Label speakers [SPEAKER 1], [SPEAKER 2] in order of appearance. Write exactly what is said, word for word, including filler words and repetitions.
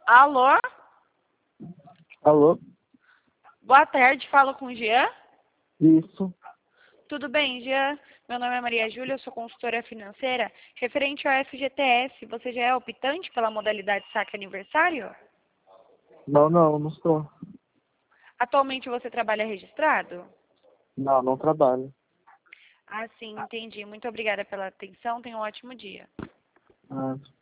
[SPEAKER 1] Alô?
[SPEAKER 2] Alô?
[SPEAKER 1] Boa tarde, falo com o Jean.
[SPEAKER 2] Isso.
[SPEAKER 1] Tudo bem, Jean? Meu nome é Maria Júlia, eu sou consultora financeira. Referente ao F G T S, você já é optante pela modalidade saque aniversário?
[SPEAKER 2] Não, não, não sou.
[SPEAKER 1] Atualmente você trabalha registrado?
[SPEAKER 2] Não, não trabalho.
[SPEAKER 1] Ah, sim, entendi. Muito obrigada pela atenção. Tenha um ótimo dia.
[SPEAKER 2] Ah.